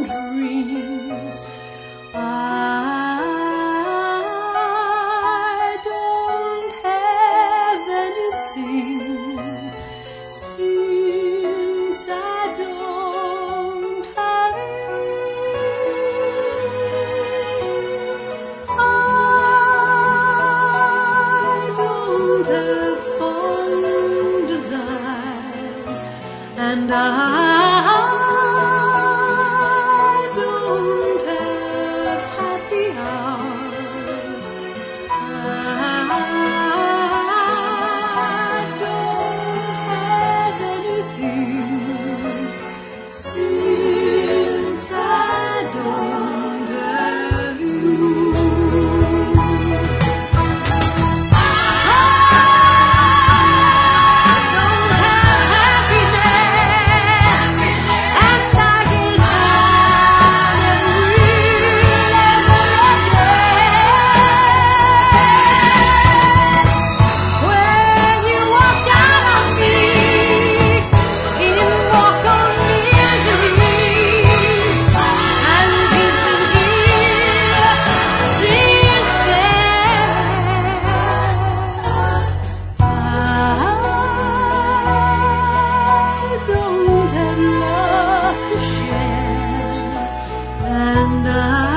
dreams. I don't have anything, since I don't have you. I don't have fond desires, and I don't have happy hours. I don't have anything, since I don't have you. And